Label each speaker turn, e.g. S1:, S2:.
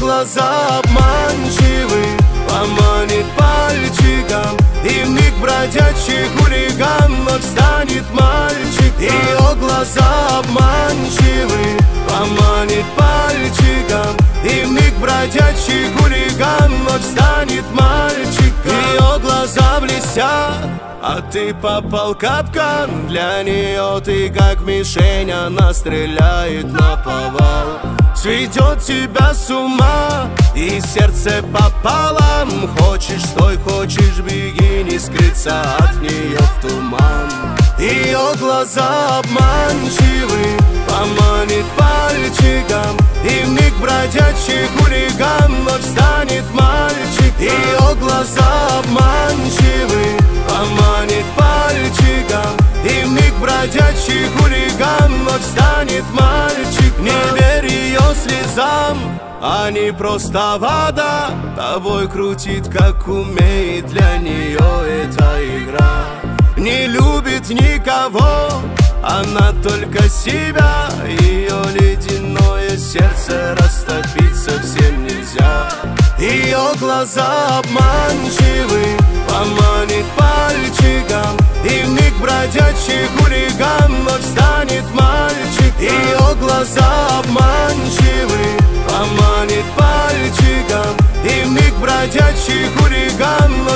S1: глаза обманчивы, поманит пальчиком, и вмиг бродячий хулиган вновь станет мальчиком. Ее глаза обманчивы, поманит пальчиком, и вмиг бродячий хулиган вновь станет мальчиком. Ее глаза блестят, а ты попал в капкан. Для нее ты как мишень, она стреляет наповал. Сведет тебя с ума, и сердце пополам. Хочешь, стой, хочешь, беги, не скрыться от нее в туман. Ее глаза обманчивы, поманит пальчиком, и вмиг бродячий хулиган вновь станет мальчик. Ее глаза обманчивы, поманит пальчиком, и вмиг бродячий хулиган вновь станет мальчик. Не верь ее слезам, они просто вода, тобой крутит, как умеет, для нее эта игра. Не любит никого, она только себя. Ее ледяное сердце растопить совсем нельзя. Ее глаза обманчивы, поманит пальчиком, и вмиг бродячий хулиган вновь станет мальчик. Ее глаза обманчивы, поманит пальчиком, и вмиг бродячий хулиган вновь